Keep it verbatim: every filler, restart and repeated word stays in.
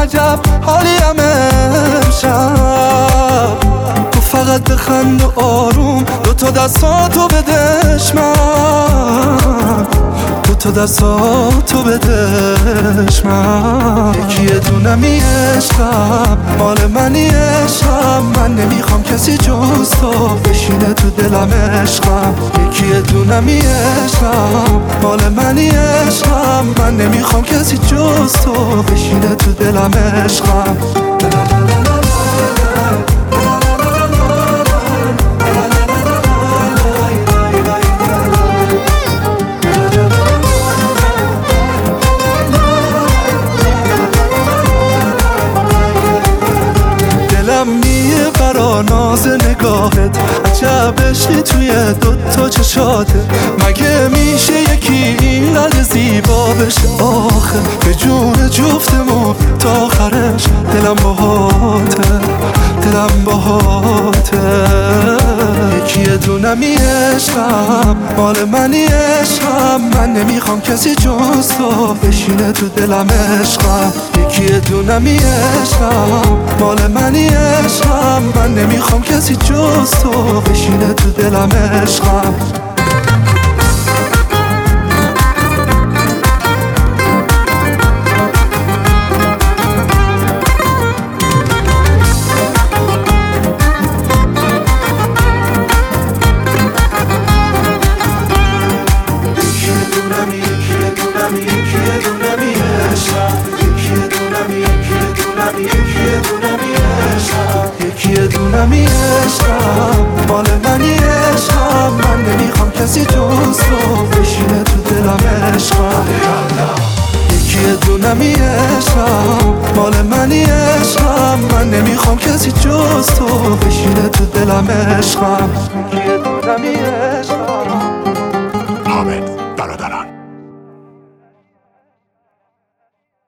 عجب حالیم امشب. تو فقط بخند و آروم دو تا دستاتو بدش من، دو تا دستاتو بدش من. یکی دونمی عشقم مال منی عشقم، من نمیخوام کسی جز تو بشینه تو دلم عشقم. یکی دونمی عشقم مال منی عشقم، من نمیخوام کسی جز تو بشینه تو دلم عشقم. برا ناز نگاهت عجب عشقی توی دوتا چشاته. مگه میشه یکی اینقدر زیبا بشه آخه؟ به جون جفتمون تا آخرش دلم باهاته، دلم باهاته. یکی دونمی عشقم مال منی عشقم، من نمیخوام کسی جز تو بشینه تو دلم عشقم. یکی دونمی عشقم مال منی عشقم، من نمیخوام کسی جز تو بشینه تو دلم عشقم. یکی دونمی عشقم مال منی عشقم، من نمیخوام کسی جز تو بشینه تو دلم عشقم. یکی دونمی عشقم مال منی عشقم، من نمیخوام کسی جز تو بشینه تو دلم عشقم. یکی دونمی عشقم. حامد برادران.